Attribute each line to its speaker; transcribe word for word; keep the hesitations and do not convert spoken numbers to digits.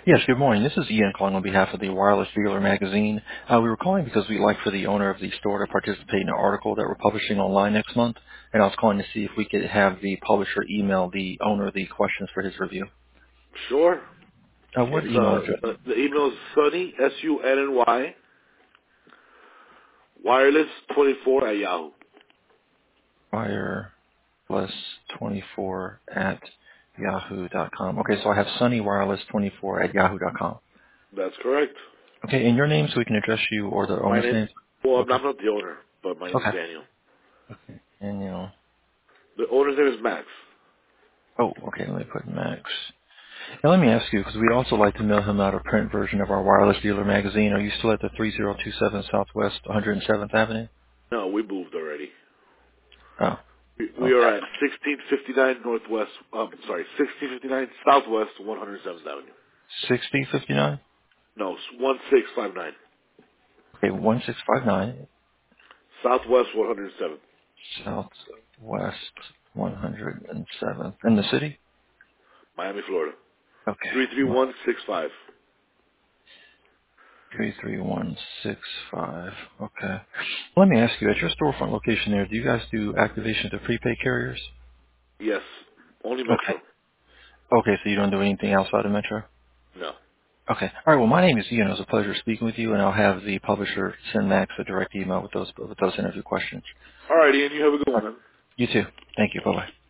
Speaker 1: Yes, good morning. This is Ian calling on behalf of the Wireless Dealer magazine. Uh, we were calling because we'd like for the owner of the store to participate in an article that we're publishing online next month, and I was calling to see if we could have the publisher email the owner the questions for his review.
Speaker 2: Sure.
Speaker 1: Uh, what
Speaker 2: It's
Speaker 1: email
Speaker 2: uh
Speaker 1: address?
Speaker 2: the, the email is Sunny S U N N Y wireless twenty four at Yahoo.
Speaker 1: Wireless twenty-four at yahoo dot com. Okay, so I have Sunny Wireless twenty-four at yahoo dot com.
Speaker 2: That's correct.
Speaker 1: Okay, and your name so we can address you or the
Speaker 2: My
Speaker 1: owner's
Speaker 2: name.
Speaker 1: name?
Speaker 2: Well, I'm
Speaker 1: Okay.
Speaker 2: not, I'm not the owner, but my name is
Speaker 1: Okay.
Speaker 2: Daniel.
Speaker 1: And you know,
Speaker 2: The owner's name is Max.
Speaker 1: oh, okay, let me put Max. Now let me ask you, because we'd also like to mail him out a print version of our Wireless Dealer magazine. Are you still at the three zero two seven Southwest one hundred seventh Avenue?
Speaker 2: No, we moved already.
Speaker 1: Oh,
Speaker 2: We, we are
Speaker 1: okay.
Speaker 2: at sixteen fifty-nine Northwest. Um, sorry, sixteen fifty-nine Southwest one hundred seventh Avenue.
Speaker 1: sixty fifty-nine?
Speaker 2: No, one six five nine
Speaker 1: Okay, one six five nine
Speaker 2: Southwest one hundred seventh,
Speaker 1: Southwest one hundred seventh. In the city?
Speaker 2: Miami, Florida. Three three
Speaker 1: Okay.
Speaker 2: one six five.
Speaker 1: three three one six five. Okay. Let me ask you, at your storefront location there, do you guys do activation to prepaid carriers?
Speaker 2: Yes, only
Speaker 1: Okay.
Speaker 2: Metro.
Speaker 1: Okay, so you don't do anything outside of Metro?
Speaker 2: No.
Speaker 1: Okay. All right. Well, my name is Ian. It was a pleasure speaking with you, and I'll have the publisher send Max a direct email with those with those interview questions.
Speaker 2: All right, Ian. You have a good
Speaker 1: All
Speaker 2: one,
Speaker 1: right.
Speaker 2: man.
Speaker 1: You too. Thank you. Bye bye.